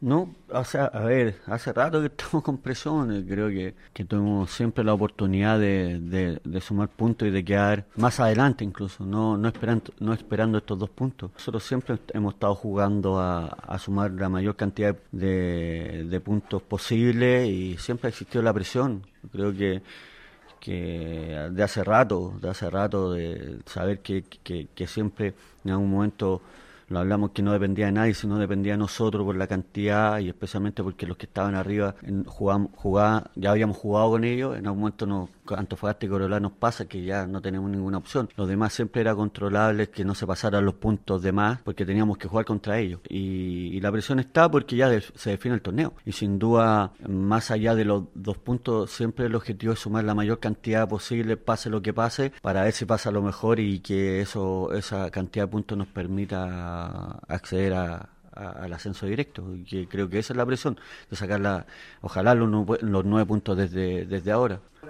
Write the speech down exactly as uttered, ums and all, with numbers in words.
No, o sea, a ver, hace rato que estamos con presión, eh, creo que, que tuvimos siempre la oportunidad de, de, de sumar puntos y de quedar más adelante incluso, no, no esperando, no esperando estos dos puntos. Nosotros siempre est- hemos estado jugando a, a sumar la mayor cantidad de, de puntos posible y siempre ha existido la presión. Creo que que de hace rato, de hace rato, de saber que, que, que siempre en algún momento lo hablamos que no dependía de nadie, sino dependía de nosotros por la cantidad y especialmente porque los que estaban arriba en, jugaban, jugaban, ya habíamos jugado con ellos, en algún momento nos, Antofagasta y Cobreloa nos pasa que ya no tenemos ninguna opción. Los demás siempre era controlable que no se pasaran los puntos de más porque teníamos que jugar contra ellos. Y, y la presión está porque ya de, se define el torneo. Y sin duda, más allá de los dos puntos, siempre el objetivo es sumar la mayor cantidad posible, pase lo que pase, para ver si pasa lo mejor y que eso esa cantidad de puntos nos permita acceder a, a, al ascenso directo, que creo que esa es la presión, de sacar la, ojalá los, nue- los nueve puntos desde, desde ahora.